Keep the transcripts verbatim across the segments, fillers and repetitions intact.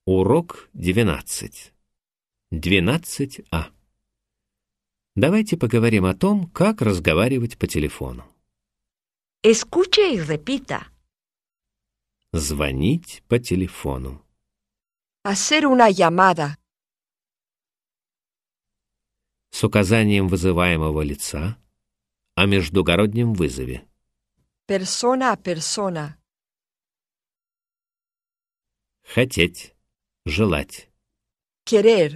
Урок двенадцать. двенадцать А. Давайте поговорим о том, как разговаривать по телефону. Escuche y repita. Звонить по телефону. Hacer una llamada. С указанием вызываемого лица о междугороднем вызове. Persona a persona. Хотеть. Желать. Querer.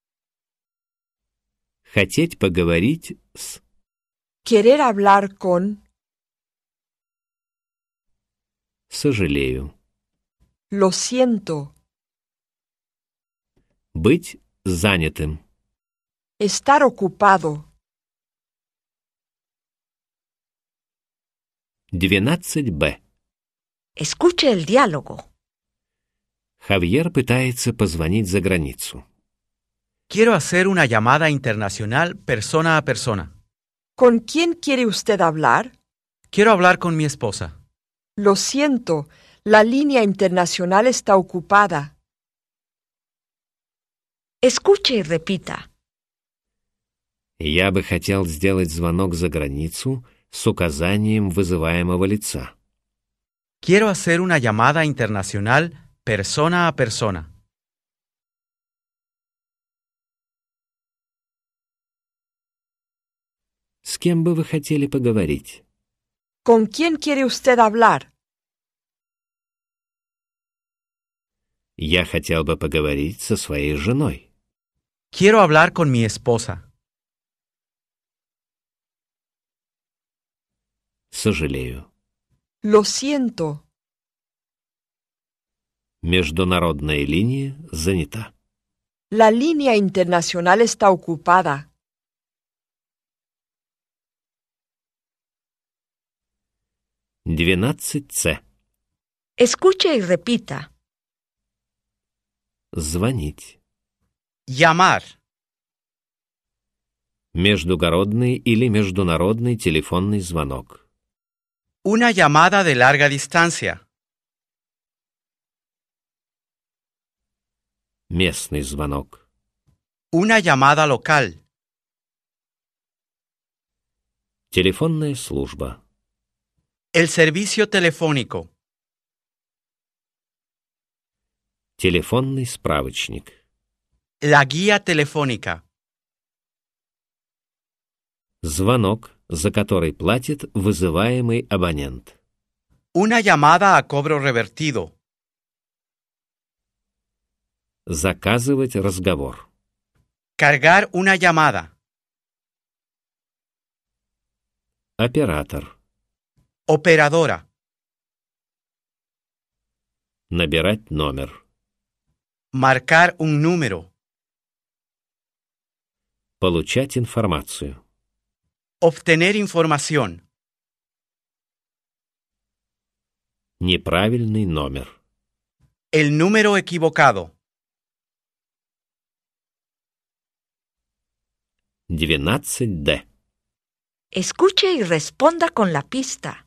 Хотеть поговорить с. Querer hablar con. Сожалею. Lo siento. Быть занятым. Estar ocupado. двенадцать Б. Escuche el diálogo. Хавьер пытается позвонить за границу. Quiero hacer una llamada internacional persona a persona. ¿Con quién quiere usted hablar? Quiero hablar con mi esposa. Lo siento, la línea internacional está ocupada. Escuche y repita. Я бы хотел сделать звонок за границу с указанием вызываемого лица. Quiero hacer una llamada internacional persona a persona. С кем бы вы хотели поговорить? ¿Con quién quiere usted hablar? Я хотел бы поговорить со своей женой. Quiero hablar con mi esposa. Сожалею. Lo siento. Международная линия занята. La línea internacional está ocupada. двенадцать С. Escuche y repita. Звонить. Llamar. Междугородный или международный телефонный звонок. Una llamada de larga distancia. Местный звонок. Una llamada local. Телефонная служба. El servicio telefónico. Телефонный справочник. La guía telefónica. Звонок, за который платит вызываемый абонент. Una llamada a cobro revertido. Заказывать разговор. Cargar una llamada. Оператор. Operadora. Набирать номер. Marcar un número. Получать информацию. Obtener información. Неправильный номер. El número equivocado. двенадцать Д. Escuche y responda con la pista.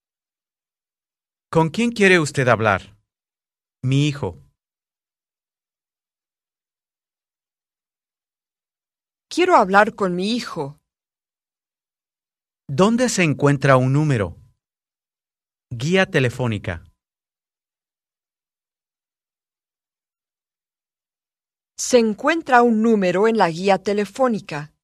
¿Con quién quiere usted hablar? Mi hijo. Quiero hablar con mi hijo. ¿Dónde se encuentra un número? Guía telefónica. Se encuentra un número en la guía telefónica.